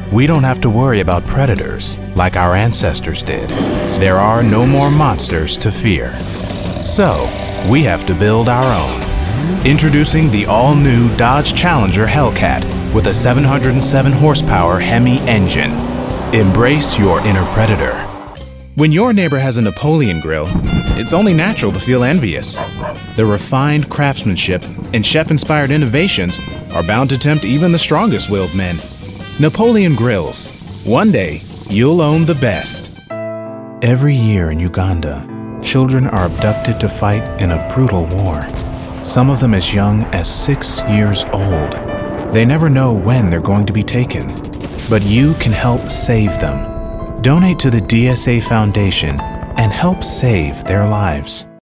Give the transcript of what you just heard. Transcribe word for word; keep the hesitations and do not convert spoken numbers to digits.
we don't have to worry about predators like our ancestors did. There are no more monsters to fear. So, we have to build our own. Introducing the all-new Dodge Challenger Hellcat with a seven hundred seven horsepower Hemi engine. Embrace your inner predator. When your neighbor has a Napoleon grill, it's only natural to feel envious. The refined craftsmanship and chef-inspired innovations are bound to tempt even the strongest-willed men. Napoleon Grills. One day, you'll own the best. Every year in Uganda, children are abducted to fight in a brutal war. Some of them as young as six years old. They never know when they're going to be taken, but you can help save them. Donate to the D S A Foundation and help save their lives.